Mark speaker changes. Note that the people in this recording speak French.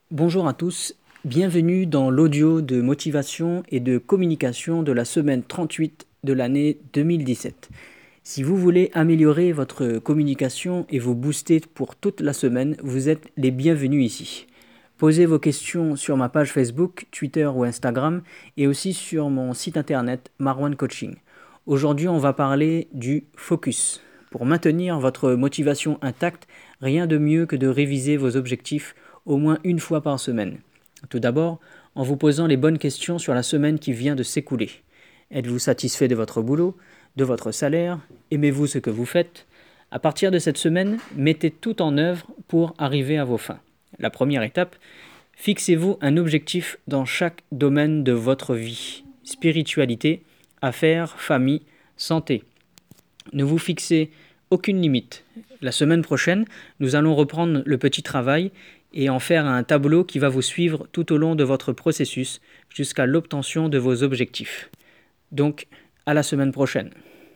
Speaker 1: Bonjour à tous, bienvenue dans l'audio de motivation et de communication de la semaine 38 de l'année 2017. Si vous voulez améliorer votre communication et vous booster pour toute la semaine, vous êtes les bienvenus ici. Posez vos questions sur ma page Facebook, Twitter ou Instagram et aussi sur mon site internet Marwan Coaching. Aujourd'hui, on va parler du focus. Pour maintenir votre motivation intacte, rien de mieux que de réviser vos objectifs au moins une fois par semaine. Tout d'abord, en vous posant les bonnes questions sur la semaine qui vient de s'écouler. Êtes-vous satisfait de votre boulot, de votre salaire? Aimez-vous ce que vous faites? À partir de cette semaine, mettez tout en œuvre pour arriver à vos fins. La première étape, fixez-vous un objectif dans chaque domaine de votre vie. Spiritualité, affaires, famille, santé. Ne vous fixez aucune limite. La semaine prochaine, nous allons reprendre le petit travail et en faire un tableau qui va vous suivre tout au long de votre processus jusqu'à l'obtention de vos objectifs. Donc, à la semaine prochaine.